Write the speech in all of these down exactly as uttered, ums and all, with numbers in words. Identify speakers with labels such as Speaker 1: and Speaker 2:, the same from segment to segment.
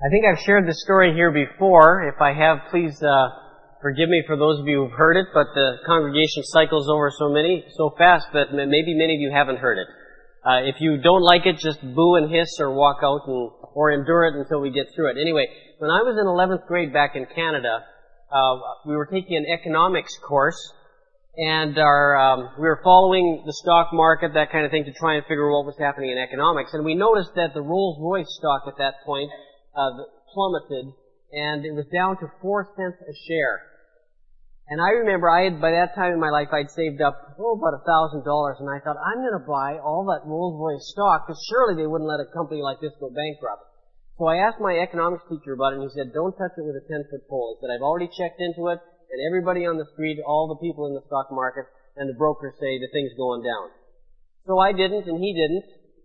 Speaker 1: I think I've shared this story here before. If I have, please uh, forgive me for those of you who've heard it, but the congregation cycles over so many, so fast that maybe many of you haven't heard it. Uh, if you don't like it, just boo and hiss or walk out and, or endure it until we get through it. Anyway, when I was in eleventh grade back in Canada, uh, we were taking an economics course, and our, um, we were following the stock market, that kind of thing, to try and figure out what was happening in economics. And we noticed that the Rolls-Royce stock at that point uh, plummeted, and it was down to four cents a share. And I remember I had, by that time in my life, I'd saved up, oh, about a thousand dollars, and I thought, I'm going to buy all that Rolls-Royce stock, because surely they wouldn't let a company like this go bankrupt. So I asked my economics teacher about it, and he said, don't touch it with a ten-foot pole. He said, I've already checked into it, and everybody on the street, all the people in the stock market, and the brokers say the thing's going down. So I didn't, and he didn't.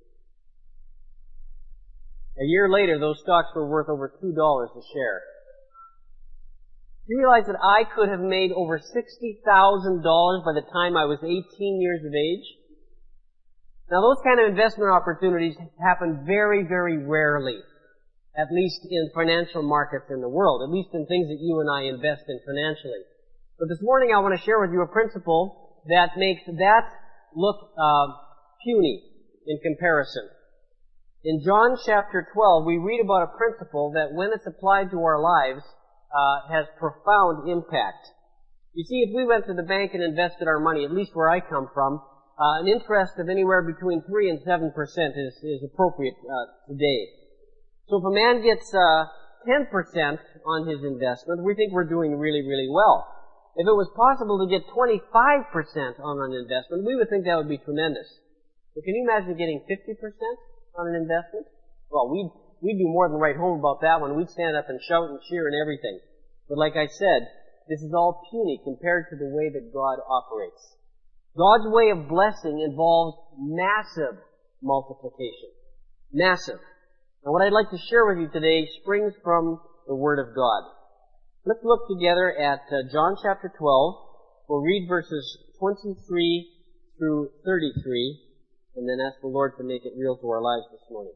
Speaker 1: A year later, those stocks were worth over two dollars a share. You realize that I could have made over sixty thousand dollars by the time I was eighteen years of age? Now, those kind of investment opportunities happen very, very rarely, at least in financial markets in the world, at least in things that you and I invest in financially. But this morning I want to share with you a principle that makes that look uh, puny in comparison. In John chapter twelve, we read about a principle that when it's applied to our lives, uh, has profound impact. You see, if we went to the bank and invested our money, at least where I come from, uh, an interest of anywhere between three and seven percent is, is appropriate uh, today. So if a man gets uh, ten percent on his investment, we think we're doing really, really well. If it was possible to get twenty-five percent on an investment, we would think that would be tremendous. But can you imagine getting fifty percent on an investment? Well, we'd, we'd do more than write home about that one. We'd stand up and shout and cheer and everything. But like I said, this is all puny compared to the way that God operates. God's way of blessing involves massive multiplication. Massive. And what I'd like to share with you today springs from the Word of God. Let's look together at uh, John chapter twelve. We'll read verses twenty-three through thirty-three, and then ask the Lord to make it real to our lives this morning.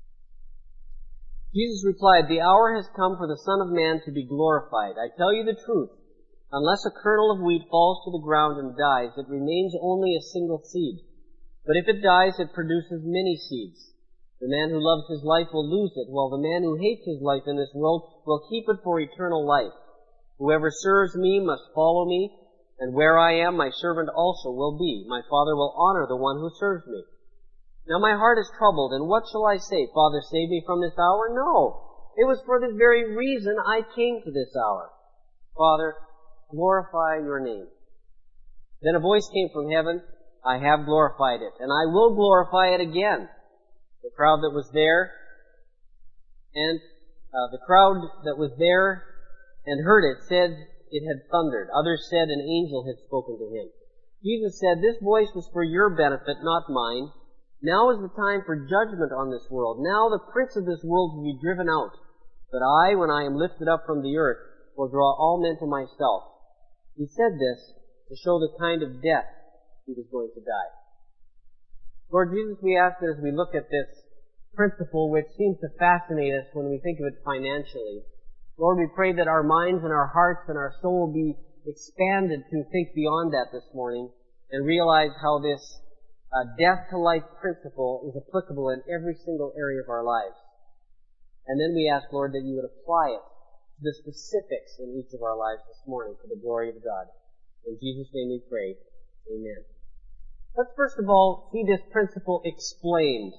Speaker 1: Jesus replied, "The hour has come for the Son of Man to be glorified. I tell you the truth. Unless a kernel of wheat falls to the ground and dies, it remains only a single seed. But if it dies, it produces many seeds. The man who loves his life will lose it, while the man who hates his life in this world will keep it for eternal life. Whoever serves me must follow me, and where I am, my servant also will be. My Father will honor the one who serves me. Now my heart is troubled, and what shall I say? Father, save me from this hour? No. It was for this very reason I came to this hour. Father, glorify your name." Then a voice came from heaven, "I have glorified it, and I will glorify it again." The crowd that was there, and uh, the crowd that was there and heard it said it had thundered. Others said an angel had spoken to him. Jesus said, "This voice was for your benefit, not mine. Now is the time for judgment on this world. Now the prince of this world will be driven out. But I, when I am lifted up from the earth, will draw all men to myself." He said this to show the kind of death he was going to die. Lord Jesus, we ask that as we look at this principle, which seems to fascinate us when we think of it financially, Lord, we pray that our minds and our hearts and our soul be expanded to think beyond that this morning and realize how this uh, death-to-life principle is applicable in every single area of our lives. And then we ask, Lord, that you would apply it to the specifics in each of our lives this morning for the glory of God. In Jesus' name we pray. Amen. Let's first of all see this principle explained.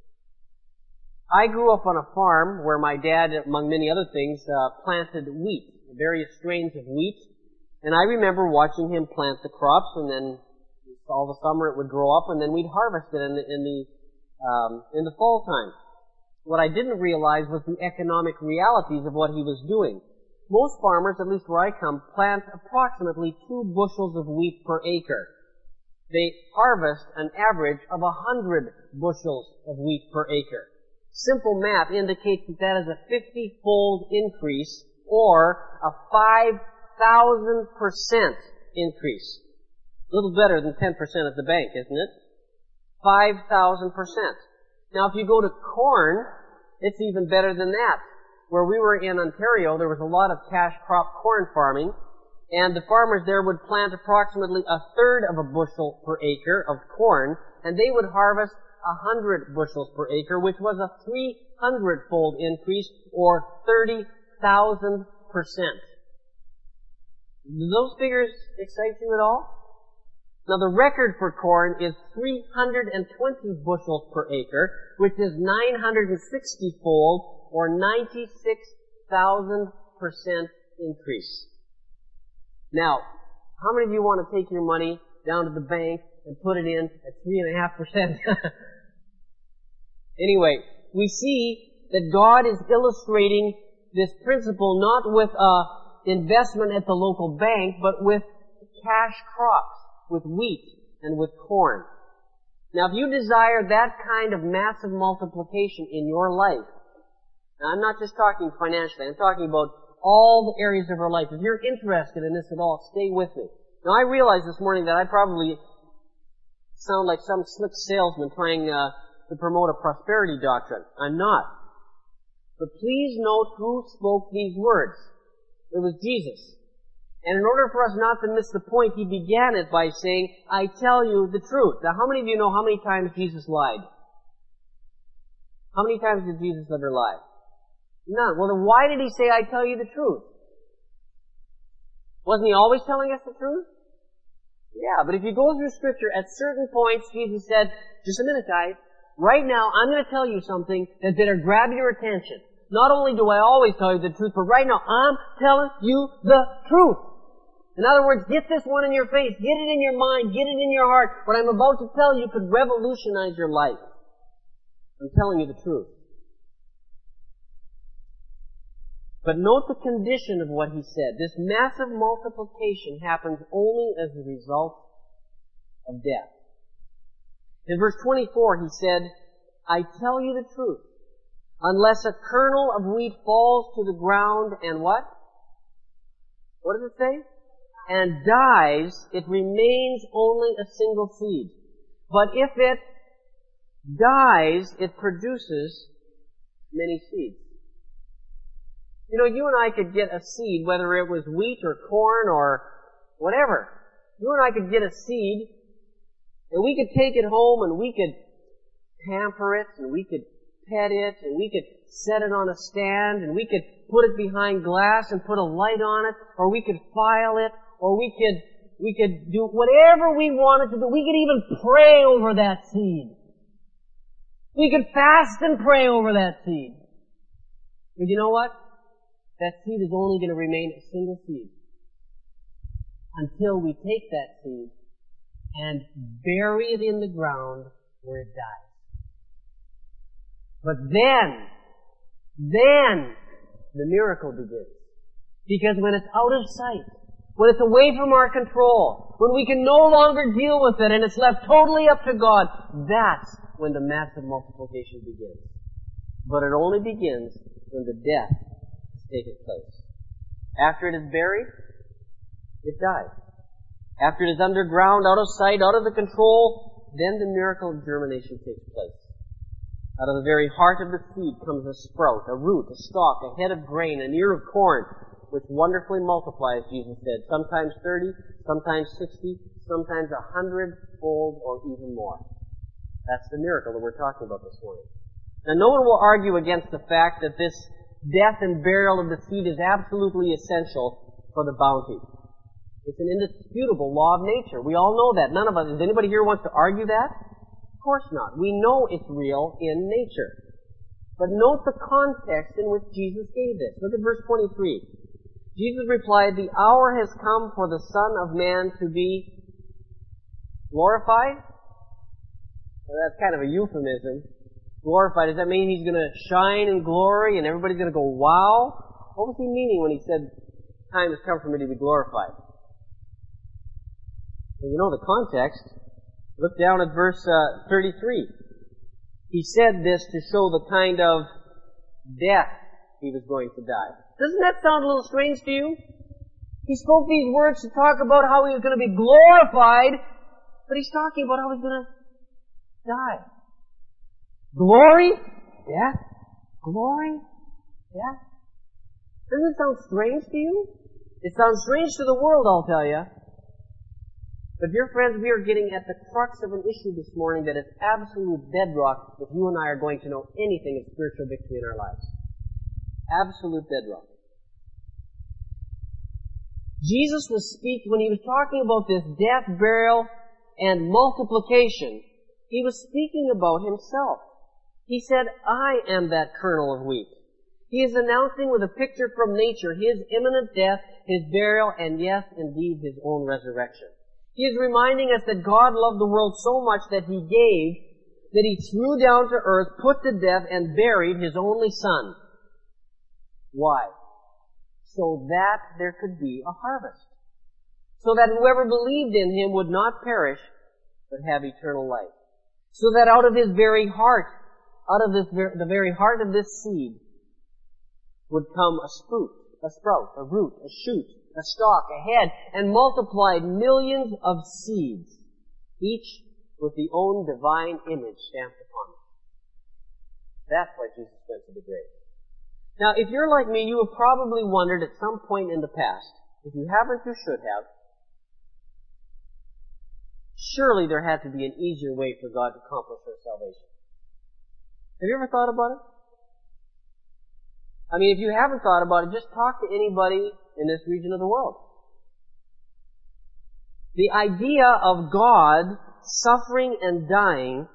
Speaker 1: I grew up on a farm where my dad, among many other things, uh, planted wheat, various strains of wheat. And I remember watching him plant the crops, and then all the summer it would grow up, and then we'd harvest it in the, in the, um, in the fall time. What I didn't realize was the economic realities of what he was doing. Most farmers, at least where I come, plant approximately two bushels of wheat per acre. They harvest an average of a hundred bushels of wheat per acre. Simple math indicates that that is a fifty-fold increase, or a five thousand percent increase. A little better than ten percent at the bank, isn't it? five thousand percent. Now, if you go to corn, it's even better than that. where we were in Ontario, there was a lot of cash crop corn farming, and the farmers there would plant approximately a third of a bushel per acre of corn, and they would harvest a hundred bushels per acre, which was a three hundred fold increase, or thirty thousand percent. Do those figures excite you at all? Now the record for corn is three hundred twenty bushels per acre, which is nine hundred sixty fold, or ninety-six thousand percent increase. Now, how many of you want to take your money down to the bank and put it in at three and a half percent? Anyway, we see that God is illustrating this principle not with a investment at the local bank, but with cash crops, with wheat and with corn. Now, if you desire that kind of massive multiplication in your life, now I'm not just talking financially, I'm talking about all the areas of our life. If you're interested in this at all, stay with me. Now, I realize this morning that I probably sound like some slick salesman trying uh, to promote a prosperity doctrine. I'm not. But please note who spoke these words. It was Jesus. And in order for us not to miss the point, he began it by saying, I tell you the truth. Now, how many of you know how many times Jesus lied? How many times did Jesus ever lie? None. Well, then why did he say, I tell you the truth? Wasn't he always telling us the truth? Yeah, but if you go through Scripture, at certain points, Jesus said, just a minute, guys. Right now, I'm going to tell you something that's going to grab your attention. Not only do I always tell you the truth, but right now, I'm telling you the truth. In other words, get this one in your face. Get it in your mind. Get it in your heart. What I'm about to tell you could revolutionize your life. I'm telling you the truth. But note the condition of what he said. This massive multiplication happens only as a result of death. In verse twenty-four, he said, I tell you the truth. Unless a kernel of wheat falls to the ground and what? What does it say? And dies, it remains only a single seed. But if it dies, it produces many seeds. You know, you and I could get a seed, whether it was wheat or corn or whatever. You and I could get a seed, and we could take it home and we could pamper it, and we could pet it, and we could set it on a stand, and we could put it behind glass and put a light on it, or we could file it, or we could, we could do whatever we wanted to do. We could even pray over that seed. We could fast and pray over that seed. But you know what? That seed is only going to remain a single seed until we take that seed and bury it in the ground where it dies. But then, then the miracle begins. Because when it's out of sight, when it's away from our control, when we can no longer deal with it and it's left totally up to God, that's when the massive multiplication begins. But it only begins when the death has taken place. After it is buried, it dies. After it is underground, out of sight, out of the control, then the miracle of germination takes place. Out of the very heart of the seed comes a sprout, a root, a stalk, a head of grain, an ear of corn, which wonderfully multiplies, Jesus said, sometimes thirty, sometimes sixty, sometimes a hundred-fold or even more. That's the miracle that we're talking about this morning. Now, no one will argue against the fact that this death and burial of the seed is absolutely essential for the bounty. It's an indisputable law of nature. We all know that. None of us, does anybody here wants to argue that? Of course not. We know it's real in nature. But note the context in which Jesus gave this. Look at verse twenty-three. Jesus replied, the hour has come for the Son of Man to be glorified. Well, that's kind of a euphemism. Glorified, does that mean he's going to shine in glory and everybody's going to go, wow? What was he meaning when he said, time has come for me to be glorified? Well, you know the context. Look down at verse uh, thirty-three. He said this to show the kind of death he was going to die. Doesn't that sound a little strange to you? He spoke these words to talk about how he was going to be glorified, but he's talking about how he's going to die. Glory? Death? Glory? Death? Doesn't it sound strange to you? It sounds strange to the world, I'll tell you. But dear friends, we are getting at the crux of an issue this morning that is absolute bedrock if you and I are going to know anything of spiritual victory in our lives. Absolute bedrock. Jesus was speaking, when he was talking about this death, burial, and multiplication, he was speaking about himself. He said, I am that kernel of wheat. He is announcing with a picture from nature his imminent death, his burial, and yes, indeed, his own resurrection. He is reminding us that God loved the world so much that He gave, that He threw down to earth, put to death, and buried His only Son. Why? So that there could be a harvest. So that whoever believed in Him would not perish, but have eternal life. So that out of His very heart, out of this, the very heart of this seed, would come a sprout, a sprout, a root, a shoot, a stalk, a head, and multiplied millions of seeds, each with the own divine image stamped upon them. That's why Jesus went to the grave. Now, if you're like me, you have probably wondered at some point in the past, if you haven't, you should have, surely there had to be an easier way for God to accomplish our salvation. Have you ever thought about it? I mean, if you haven't thought about it, just talk to anybody in this region of the world. The idea of God suffering and dying,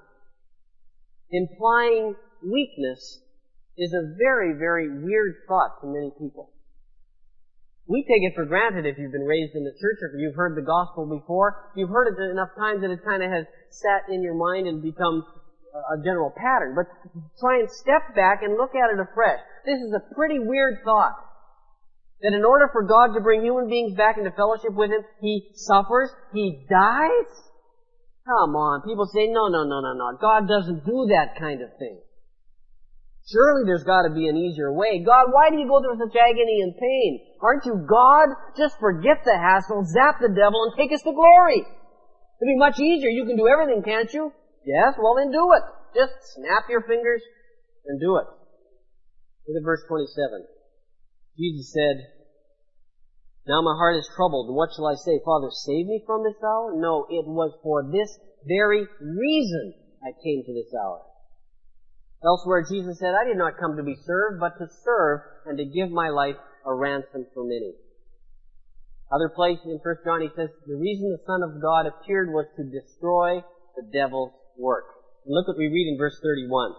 Speaker 1: implying weakness, is a very, very weird thought to many people. We take it for granted if you've been raised in the church or if you've heard the gospel before. You've heard it enough times that it kind of has sat in your mind and become a general pattern. But try and step back and look at it afresh. This is a pretty weird thought. That in order for God to bring human beings back into fellowship with Him, He suffers, He dies? Come on. People say, no, no, no, no, no. God doesn't do that kind of thing. Surely there's got to be an easier way. God, why do you go through such agony and pain? Aren't you God? Just forget the hassle, zap the devil, and take us to glory. It'd be much easier. You can do everything, can't you? Yes, well then do it. Just snap your fingers and do it. Look at verse twenty-seven. Jesus said, now my heart is troubled. What shall I say? Father, save me from this hour? No, it was for this very reason I came to this hour. Elsewhere, Jesus said, I did not come to be served, but to serve and to give my life a ransom for many. Other place in First John, he says, the reason the Son of God appeared was to destroy the devil's work. And look what we read in verse thirty-one.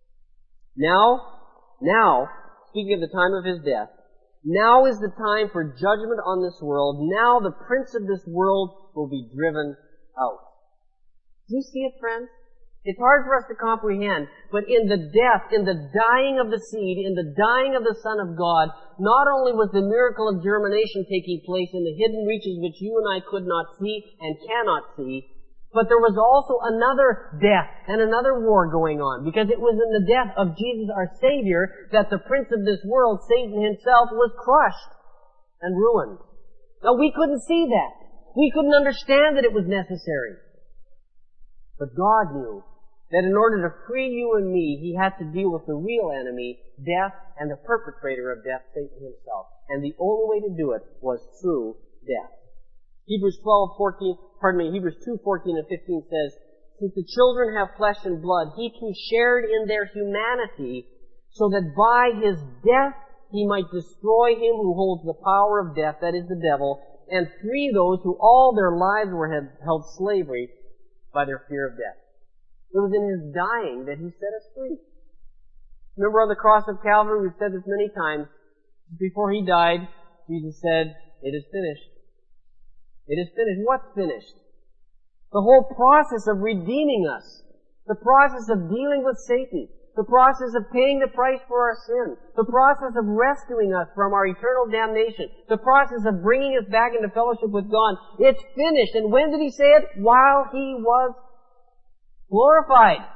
Speaker 1: Now, now, speaking of the time of His death, now is the time for judgment on this world. Now the prince of this world will be driven out. Do you see it, friends? It's hard for us to comprehend, but in the death, in the dying of the seed, in the dying of the Son of God, not only was the miracle of germination taking place in the hidden reaches which you and I could not see and cannot see, but there was also another death and another war going on, because it was in the death of Jesus our Savior that the prince of this world, Satan himself, was crushed and ruined. Now we couldn't see that. We couldn't understand that it was necessary. But God knew that in order to free you and me, He had to deal with the real enemy, death, and the perpetrator of death, Satan himself. And the only way to do it was through death. Hebrews twelve, fourteen, pardon me, Hebrews two, fourteen and fifteen says, since the children have flesh and blood, He too shared in their humanity, so that by His death He might destroy him who holds the power of death, that is the devil, and free those who all their lives were held slavery by their fear of death. It was in His dying that He set us free. Remember on the cross of Calvary, we've said this many times, before He died, Jesus said, it is finished. It is finished. What's finished? The whole process of redeeming us. The process of dealing with Satan. The process of paying the price for our sin. The process of rescuing us from our eternal damnation. The process of bringing us back into fellowship with God. It's finished. And when did He say it? While He was glorified.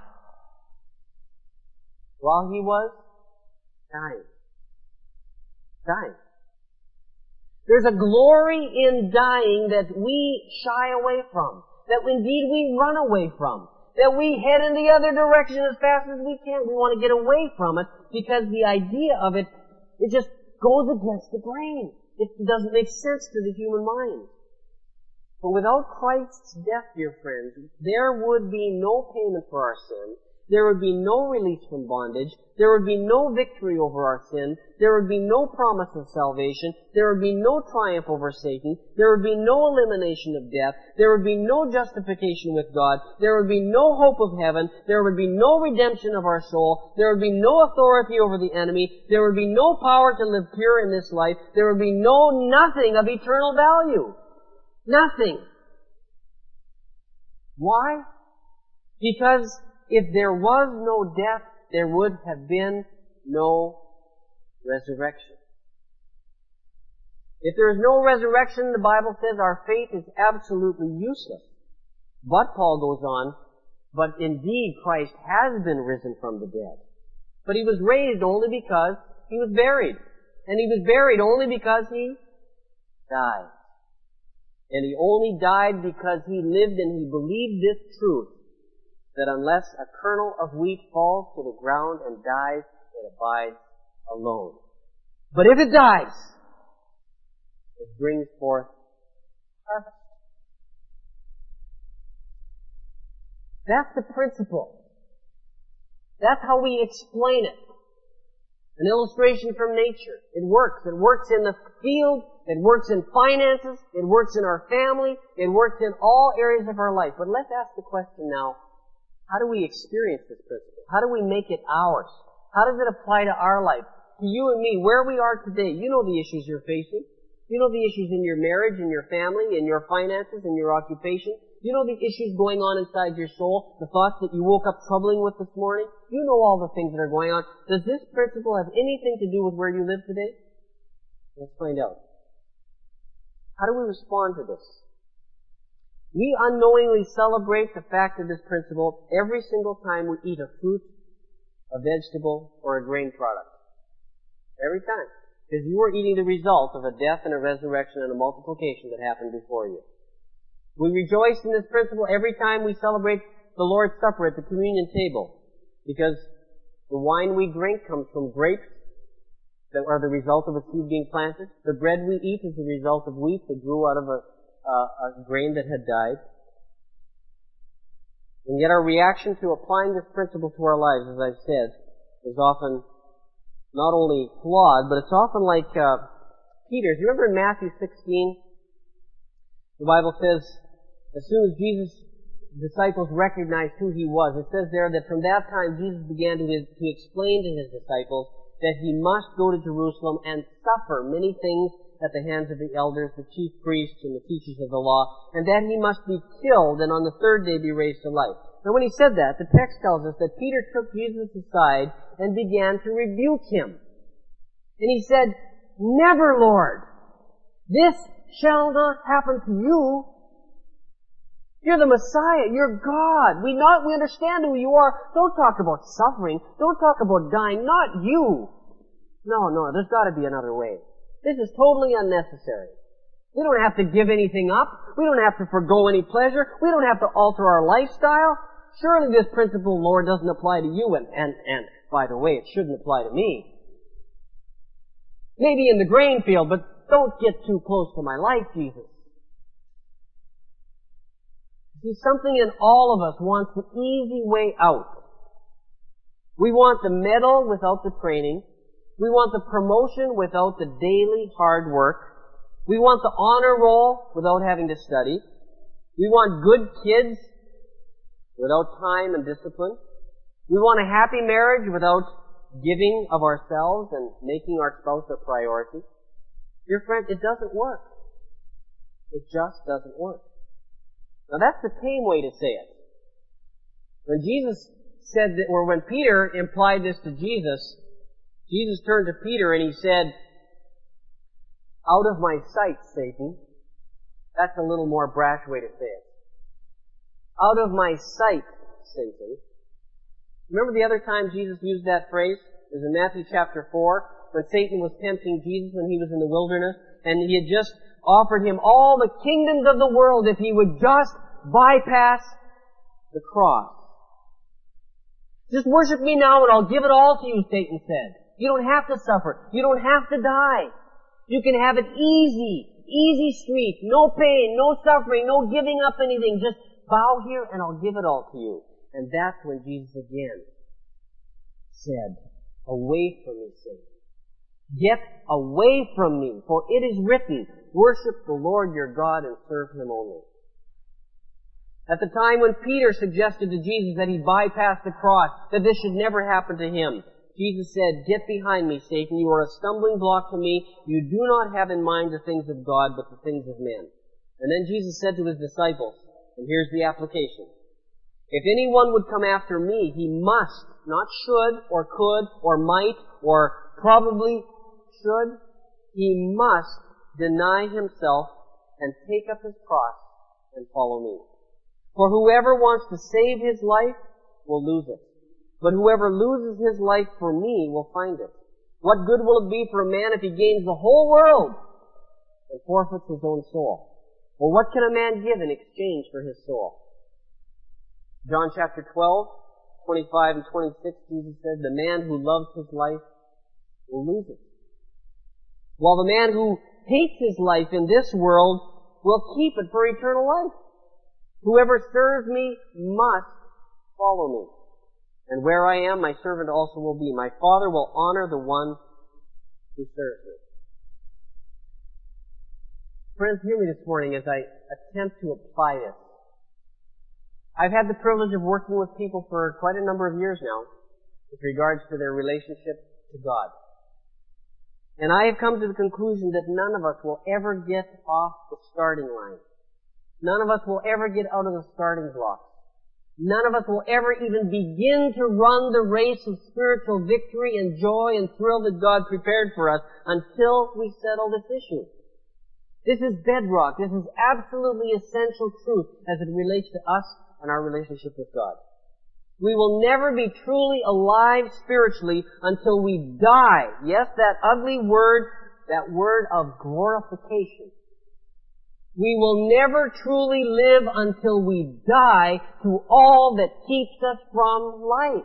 Speaker 1: While He was dying. Dying. There's a glory in dying that we shy away from. That indeed we run away from. That we head in the other direction as fast as we can. We want to get away from it because the idea of it, it just goes against the grain. It doesn't make sense to the human mind. But without Christ's death, dear friends, there would be no payment for our sin. There would be no release from bondage. There would be no victory over our sin. There would be no promise of salvation. There would be no triumph over Satan. There would be no elimination of death. There would be no justification with God. There would be no hope of heaven. There would be no redemption of our soul. There would be no authority over the enemy. There would be no power to live pure in this life. There would be no nothing of eternal value. Nothing. Why? Because if there was no death, there would have been no resurrection. If there is no resurrection, the Bible says our faith is absolutely useless. But, Paul goes on, but indeed Christ has been risen from the dead. But He was raised only because He was buried. And He was buried only because He died. And He only died because He lived and He believed this truth, that unless a kernel of wheat falls to the ground and dies, it abides alone. But if it dies, it brings forth harvest. That's the principle. That's how we explain it. An illustration from nature. It works. It works in the field. It works in finances. It works in our family. It works in all areas of our life. But let's ask the question now, how do we experience this principle? How do we make it ours? How does it apply to our life? To you and me, where we are today, you know the issues you're facing. You know the issues in your marriage, in your family, in your finances, in your occupation. You know the issues going on inside your soul, the thoughts that you woke up troubling with this morning. You know all the things that are going on. Does this principle have anything to do with where you live today? Let's find out. How do we respond to this? We unknowingly celebrate the fact of this principle every single time we eat a fruit, a vegetable, or a grain product. Every time. Because you are eating the result of a death and a resurrection and a multiplication that happened before you. We rejoice in this principle every time we celebrate the Lord's Supper at the communion table. Because the wine we drink comes from grapes that are the result of a seed being planted. The bread we eat is the result of wheat that grew out of a Uh, a grain that had died. And yet our reaction to applying this principle to our lives, as I've said, is often not only flawed, but it's often like uh, Peter. Do you remember in Matthew sixteen? The Bible says, as soon as Jesus' disciples recognized who He was, it says there that from that time Jesus began to, to explain to His disciples that He must go to Jerusalem and suffer many things at the hands of the elders, the chief priests, and the teachers of the law, and that He must be killed and on the third day be raised to life. Now when He said that, the text tells us that Peter took Jesus aside and began to rebuke Him. And he said, "Never, Lord! This shall not happen to you. You're the Messiah. You're God. We not, we understand who you are. Don't talk about suffering. Don't talk about dying. Not you. No, no, there's got to be another way. This is totally unnecessary. We don't have to give anything up. We don't have to forgo any pleasure. We don't have to alter our lifestyle. Surely this principle, Lord, doesn't apply to you. And, and, and by the way, it shouldn't apply to me. Maybe in the grain field, but don't get too close to my life, Jesus. See, something in all of us wants the easy way out. We want the medal without the training. We want the promotion without the daily hard work. We want the honor roll without having to study. We want good kids without time and discipline. We want a happy marriage without giving of ourselves and making our spouse a priority. Dear friend, it doesn't work. It just doesn't work. Now that's the tame way to say it. When Jesus said that, or when Peter implied this to Jesus, Jesus turned to Peter and He said, "Out of my sight, Satan." That's a little more brash way to say it. Out of my sight, Satan. Remember the other time Jesus used that phrase? It was in Matthew chapter four, when Satan was tempting Jesus when He was in the wilderness, and He had just offered Him all the kingdoms of the world if He would just bypass the cross. "Just worship me now and I'll give it all to you," Satan said. You don't have to suffer. You don't have to die. You can have it easy, easy street, no pain, no suffering, no giving up anything. Just bow here and I'll give it all to you. And that's when Jesus again said, away from me, Satan. Get away from me, for it is written, worship the Lord your God and serve Him only. At the time when Peter suggested to Jesus that he bypass the cross, that this should never happen to him, Jesus said, get behind me, Satan. You are a stumbling block to me. You do not have in mind the things of God, but the things of men. And then Jesus said to His disciples, and here's the application, if anyone would come after me, he must, not should, or could, or might, or probably should, he must deny himself and take up his cross and follow me. For whoever wants to save his life will lose it. But whoever loses his life for me will find it. What good will it be for a man if he gains the whole world and forfeits his own soul? Or what can a man give in exchange for his soul? John chapter twelve, twenty-five and twenty-six, Jesus said, the man who loves his life will lose it, while the man who hates his life in this world will keep it for eternal life. Whoever serves me must follow me. And where I am, my servant also will be. My Father will honor the one who serves me. Friends, hear me this morning as I attempt to apply this. I've had the privilege of working with people for quite a number of years now with regards to their relationship to God. And I have come to the conclusion that none of us will ever get off the starting line. None of us will ever get out of the starting blocks. None of us will ever even begin to run the race of spiritual victory and joy and thrill that God prepared for us until we settle this issue. This is bedrock. This is absolutely essential truth as it relates to us and our relationship with God. We will never be truly alive spiritually until we die. Yes, that ugly word, that word of glorification. We will never truly live until we die to all that keeps us from life.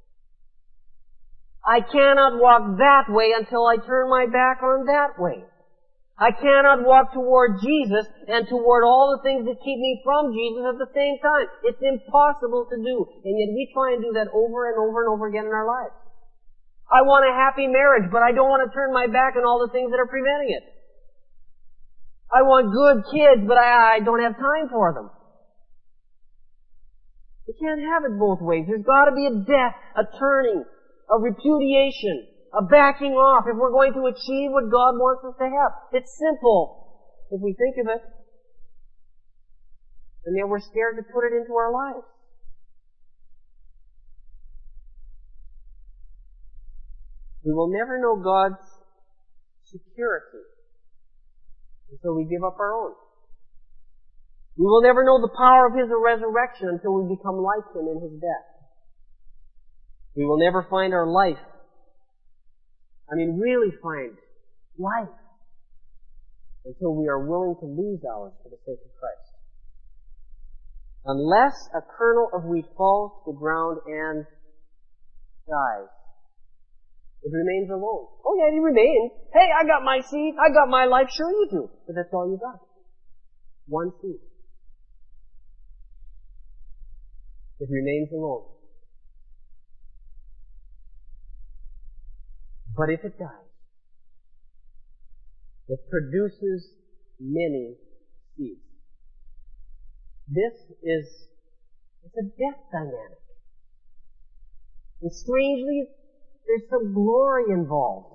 Speaker 1: I cannot walk that way until I turn my back on that way. I cannot walk toward Jesus and toward all the things that keep me from Jesus at the same time. It's impossible to do. And yet we try and do that over and over and over again in our lives. I want a happy marriage, but I don't want to turn my back on all the things that are preventing it. I want good kids, but I, I don't have time for them. We can't have it both ways. There's got to be a death, a turning, a repudiation, a backing off if we're going to achieve what God wants us to have. It's simple if we think of it. And yet we're scared to put it into our lives. We will never know God's security until we give up our own. We will never know the power of His resurrection until we become like Him in His death. We will never find our life, I mean really find life, until we are willing to lose ours for the sake of Christ. Unless a kernel of wheat falls to the ground and dies, it remains alone. Oh yeah, it remains. Hey, I got my seed. I got my life. Sure you do. But that's all you got. One seed. It remains alone. But if it dies, it produces many seeds. This is, it's a death dynamic. And strangely, there's some glory involved.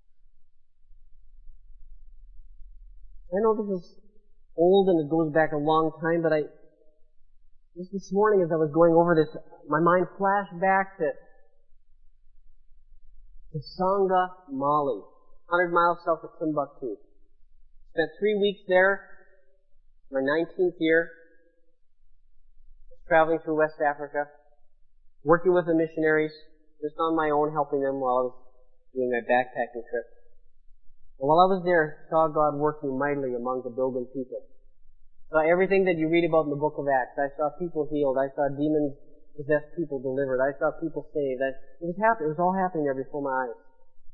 Speaker 1: I know this is old and it goes back a long time, but I, just this morning as I was going over this, my mind flashed back to, to Sangha, Mali, one hundred miles south of Timbuktu. Spent three weeks there, my nineteenth year, traveling through West Africa, working with the missionaries, just on my own, helping them while I was doing my backpacking trip. And while I was there, I saw God working mightily among the Dogon people. I saw everything that you read about in the book of Acts. I saw people healed. I saw demons-possessed people delivered. I saw people saved. I, it was happening. It was all happening there before my eyes.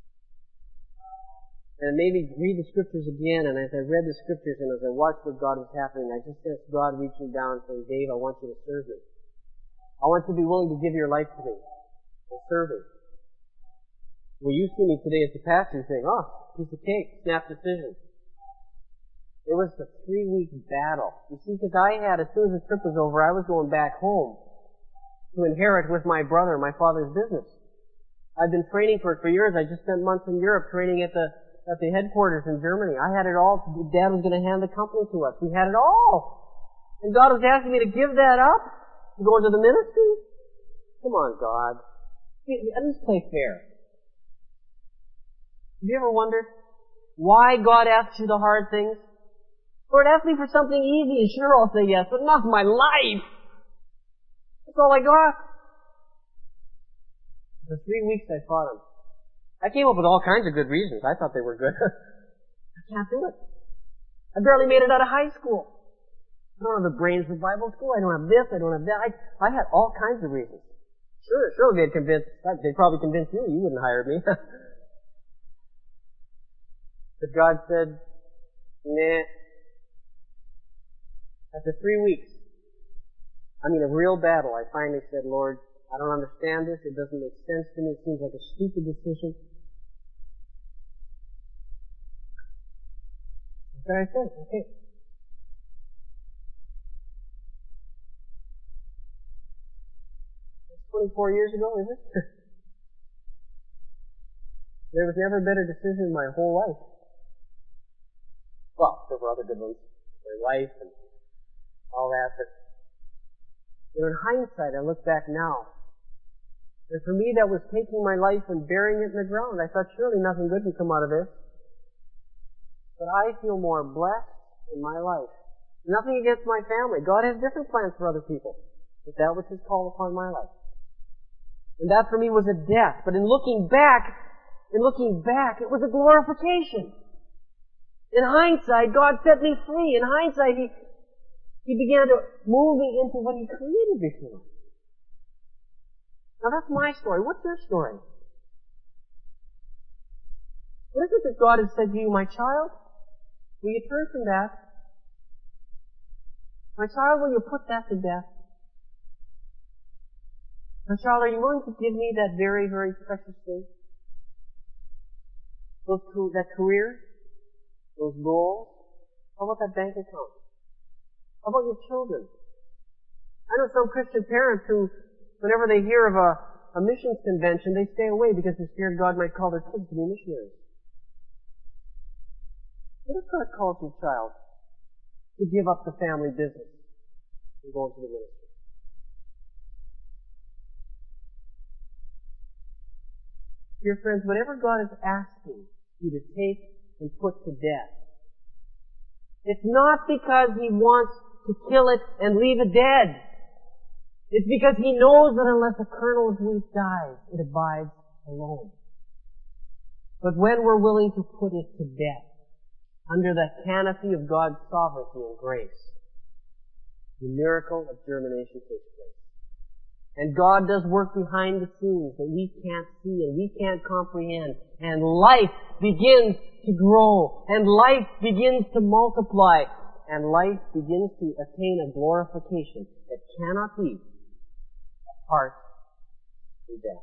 Speaker 1: And it made me read the scriptures again, and as I read the scriptures and as I watched what God was happening, I just sensed God reaching down and saying, Dave, I want you to serve me. I want you to be willing to give your life to me and serve me. Well, you see me today as the pastor saying, oh, piece of cake, snap decision. It was a three-week battle. You see, because I had, as soon as the trip was over, I was going back home to inherit with my brother my father's business. I've been training for it for years. I just spent months in Europe training at the at the headquarters in Germany. I had it all. Dad was going to hand the company to us. We had it all. And God was asking me to give that up to go into the ministry? Come on, God. At least play fair. Have you ever wondered why God asks you the hard things? Lord, ask me for something easy and sure I'll say yes, but not my life. That's all I got. For three weeks I fought him. I came up with all kinds of good reasons. I thought they were good. I can't do it. I barely made it out of high school. I don't have the brains for Bible school. I don't have this. I don't have that. I, I had all kinds of reasons. Sure, sure they'd convince, they'd probably convince you. You wouldn't hire me. But God said, nah. After three weeks, I mean a real battle, I finally said, Lord, I don't understand this. It doesn't make sense to me. It seems like a stupid decision. But I said, okay. That's twenty-four years ago, is it? There was never a better decision in my whole life. Well, there were other good ones. My wife and all that, but you know, in hindsight, I look back now. And for me, that was taking my life and burying it in the ground. I thought, surely nothing good can come out of this. But I feel more blessed in my life. Nothing against my family. God has different plans for other people. But that which is called upon my life. And that for me was a death. But in looking back, in looking back, it was a glorification. In hindsight, God set me free. In hindsight, He, He began to move me into what He created before. Now that's my story. What's your story? What is it that God has said to you, my child? Will you turn from that? My child, will you put that to death? My child, are you willing to give me that very, very precious thing? Those, that career? Those goals? How about that bank account? How about your children? I know some Christian parents who, whenever they hear of a, a missions convention, they stay away because they're scared God might call their kids to be missionaries. What if God calls your child to give up the family business and go into the ministry? Dear friends, whatever God is asking you to take and put to death, it's not because He wants to kill it and leave it dead. It's because He knows that unless a kernel of wheat dies, it abides alone. But when we're willing to put it to death, under the canopy of God's sovereignty and grace, the miracle of germination takes place. And God does work behind the scenes that we can't see and we can't comprehend. And life begins to grow. And life begins to multiply. And life begins to attain a glorification that cannot be apart from death.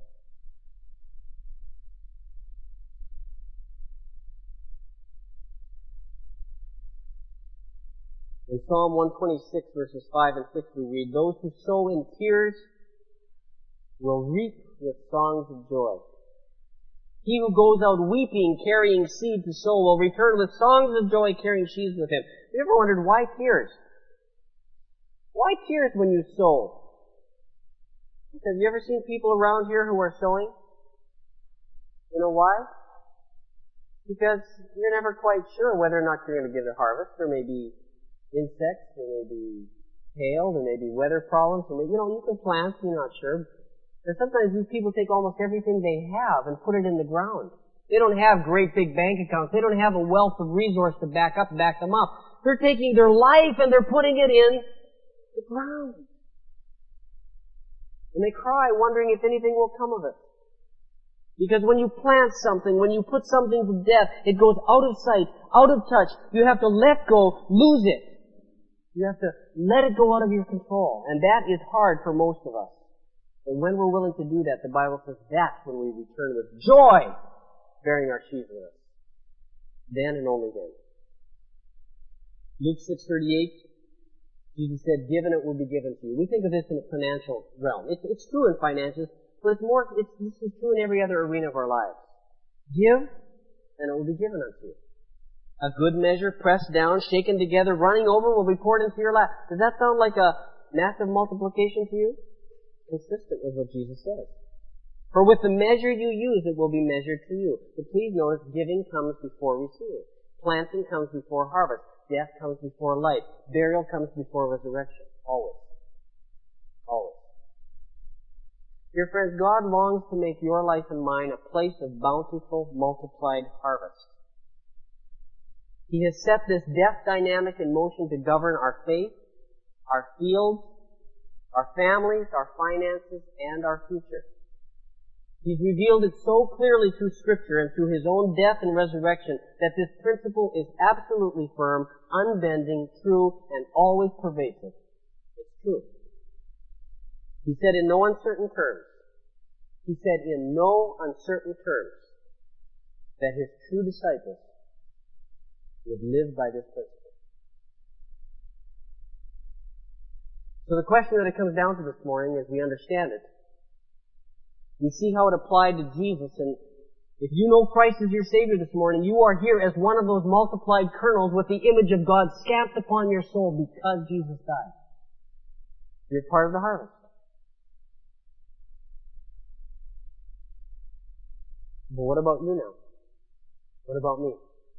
Speaker 1: In Psalm one twenty-six, verses five and six, we read, "Those who sow in tears will reap with songs of joy. He who goes out weeping, carrying seed to sow, will return with songs of joy, carrying sheaves with him." Have you ever wondered why tears? Why tears when you sow? Have you ever seen people around here who are sowing? You know why? Because you're never quite sure whether or not you're going to get a harvest. There may be insects, there may be hail, there may be weather problems, there may, you know, you can plant, you're not sure. And sometimes these people take almost everything they have and put it in the ground. They don't have great big bank accounts. They don't have a wealth of resource to back up, back them up. They're taking their life and they're putting it in the ground. And they cry, wondering if anything will come of it. Because when you plant something, when you put something to death, it goes out of sight, out of touch. You have to let go, lose it. You have to let it go out of your control. And that is hard for most of us. And when we're willing to do that, the Bible says that's when we return with joy, bearing our sheaves with us. Then and only then. Luke six thirty-eight, Jesus said, given it will be given to you. We think of this in a financial realm. It's, it's true in finances, but it's more, it's, this is true in every other arena of our lives. Give, and it will be given unto you. A good measure, pressed down, shaken together, running over, will be poured into your lap. Does that sound like a massive multiplication to you? Consistent with what Jesus says. For with the measure you use, it will be measured to you. But please notice, giving comes before receiving. Planting comes before harvest. Death comes before life. Burial comes before resurrection. Always. Always. Dear friends, God longs to make your life and mine a place of bountiful, multiplied harvest. He has set this death dynamic in motion to govern our faith, our fields, our families, our finances, and our future. He's revealed it so clearly through Scripture and through His own death and resurrection that this principle is absolutely firm, unbending, true, and always pervasive. It's true. He said in no uncertain terms, He said in no uncertain terms that His true disciples would live by this principle. So the question that it comes down to this morning, as we understand it, we see how it applied to Jesus, and if you know Christ as your Savior this morning, you are here as one of those multiplied kernels with the image of God stamped upon your soul because Jesus died. You're part of the harvest. But what about you now? What about me?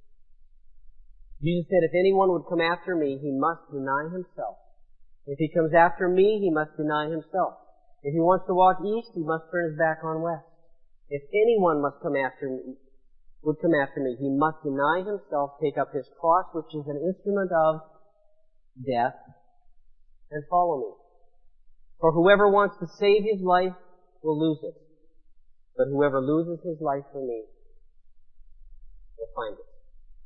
Speaker 1: Jesus said, if anyone would come after me, he must deny himself. If he comes after me, he must deny himself. If he wants to walk east, he must turn his back on west. If anyone must come after me, would come after me, he must deny himself, take up his cross, which is an instrument of death, and follow me. For whoever wants to save his life will lose it. But whoever loses his life for me will find it.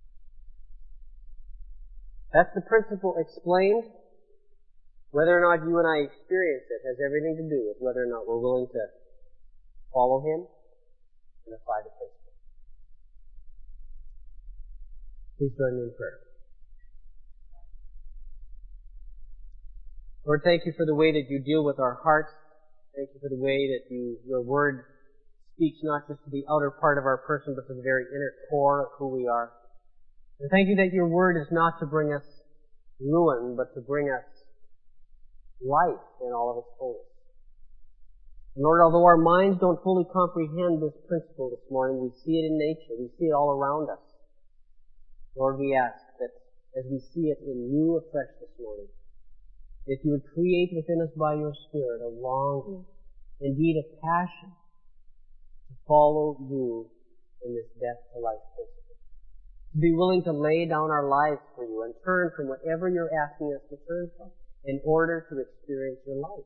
Speaker 1: That's the principle explained. Whether or not you and I experience it has everything to do with whether or not we're willing to follow Him and apply the principle. Please join me in prayer. Lord, thank you for the way that you deal with our hearts. Thank you for the way that you, your Word speaks not just to the outer part of our person, but to the very inner core of who we are. And thank you that your Word is not to bring us ruin, but to bring us life in all of its fullness. Lord, although our minds don't fully comprehend this principle this morning, we see it in nature. We see it all around us. Lord, we ask that as we see it in you afresh this morning, that you would create within us by your Spirit a longing, indeed a passion, to follow you in this death to life principle. To be willing to lay down our lives for you and turn from whatever you're asking us to turn from, in order to experience your life.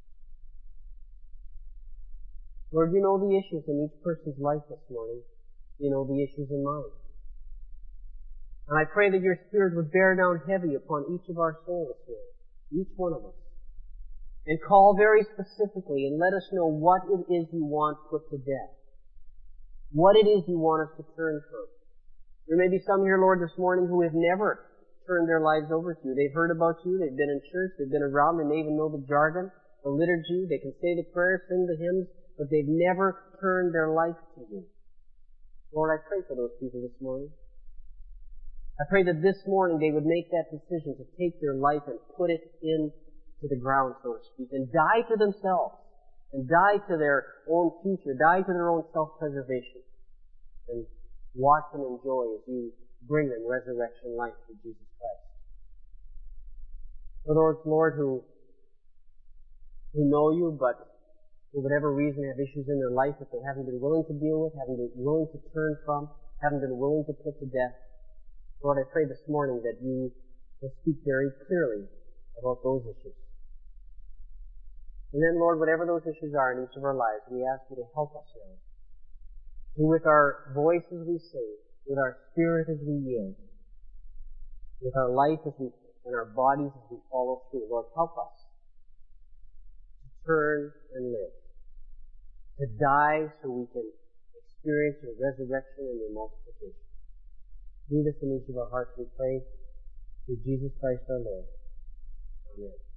Speaker 1: Lord, you know the issues in each person's life this morning. You know the issues in mine. And I pray that your Spirit would bear down heavy upon each of our souls this morning, each one of us, and call very specifically and let us know what it is you want put to death, what it is you want us to turn from. There may be some here, Lord, this morning who have never turned their lives over to you. They've heard about you, they've been in church, they've been around, they may even know the jargon, the liturgy, they can say the prayers, sing the hymns, but they've never turned their life to you. Lord, I pray for those people this morning. I pray that this morning they would make that decision to take their life and put it into the ground, so to speak, and die to themselves, and die to their own future, die to their own self-preservation, and watch and enjoy as you bring them resurrection life through Jesus Christ. For those, Lord, who, who know you, but for whatever reason have issues in their life that they haven't been willing to deal with, haven't been willing to turn from, haven't been willing to put to death, Lord, I pray this morning that you will speak very clearly about those issues. And then, Lord, whatever those issues are in each of our lives, we ask you to help us now to with our voice as we sing, with our spirit as we yield, with our life as we, and our bodies as we follow through. Lord, help us to turn and live, to die so we can experience your resurrection and your multiplication. Do this in each of our hearts, we pray, through Jesus Christ our Lord. Amen.